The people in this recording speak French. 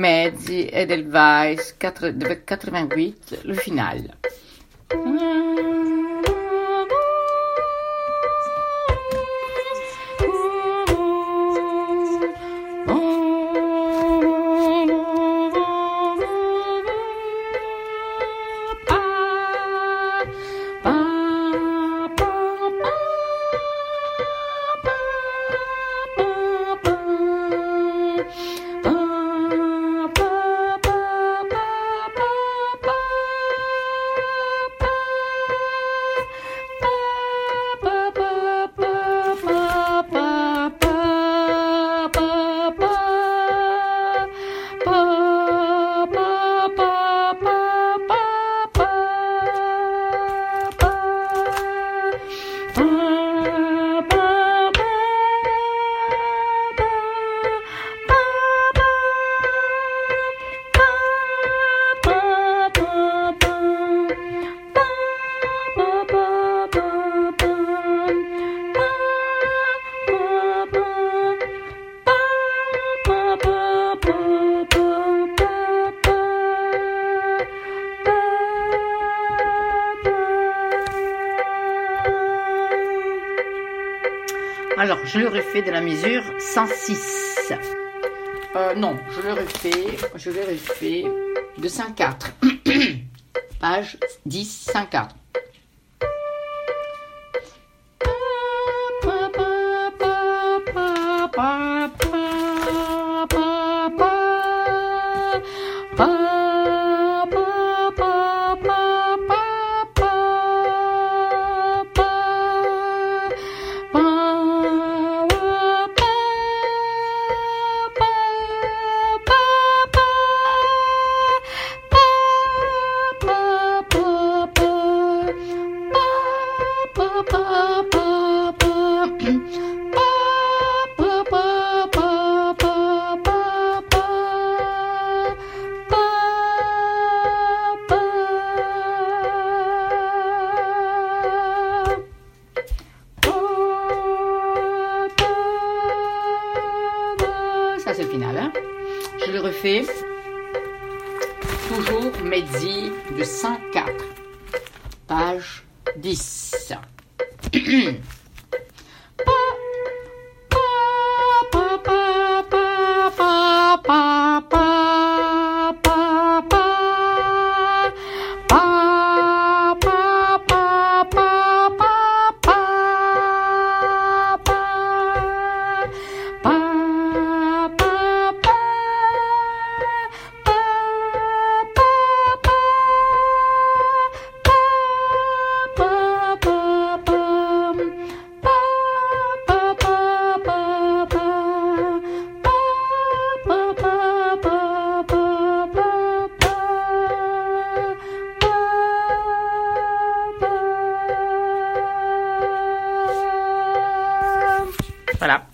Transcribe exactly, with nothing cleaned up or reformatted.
mezzi Edelweiss quatre-vingt-huit, le final. Alors, je le refais de la mesure cent six. Euh, non, je le refais, je le refais de cent quatre. Page dix, cent quatre. Ça c'est le final, hein. Je le refais. Toujours mezzi de cent quatre. Page dix. Voilà.